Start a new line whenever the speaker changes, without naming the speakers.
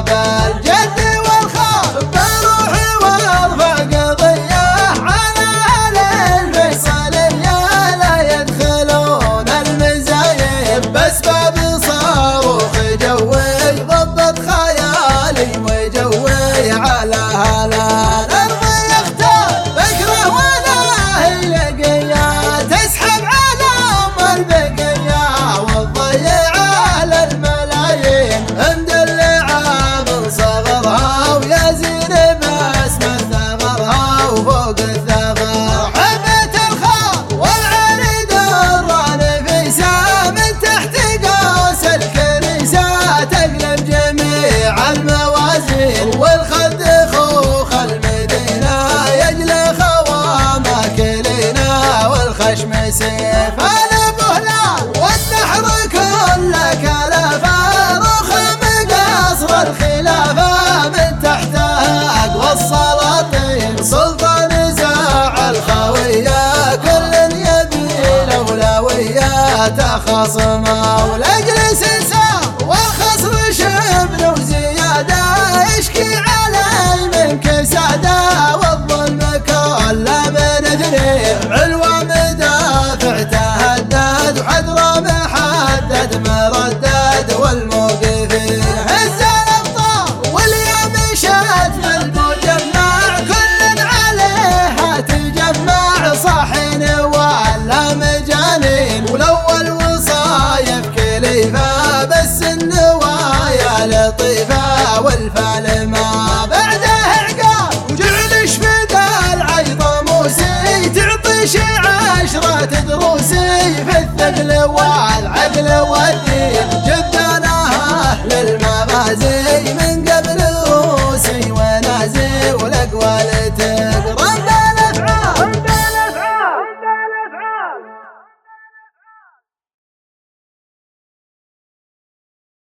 بالجد والخال بروحي وارفع قضية على أهل الفيصلية لا يدخلون المزايد بأسباب صاروخ جوي ضبط خيالي وجوي على هلا الأرض يختار بكره ولا هي قيا تسحب على أم البقية والضيع على الملايين عند اللعاب صغرها ويزين باسم ثغرها وفوق الثغر حبة الخاء والعريد الران في سام تحت قاس الكنيسة تقلب جميع الموازين والخد خوخ المدينة يجلى خوامه كلينا والخشم سيف البهلال والدحر كل كلفه رخم قصر الخلافة من تحتها أقوى السلاطين سلطان زاع الخوية كل يبي الأولويات خصمه والأجلس انسان والخصر شبل وزيادة يشكي علي من كسادة والظلم كل من اثنين علوى مدافع تهدد وحذره محدد مردد والموقفين هز الابطال واليوم شات في المجمع كل عليها تجمع صاحين ولا مجانين والاول وصايف كليفه بس النوايا لطيفه والفعل ما بعده عقاب وجعلش فدا العيض موسي تعطيش 10 دروسي في الثقل والعقل والدين جدنا اهل المغازي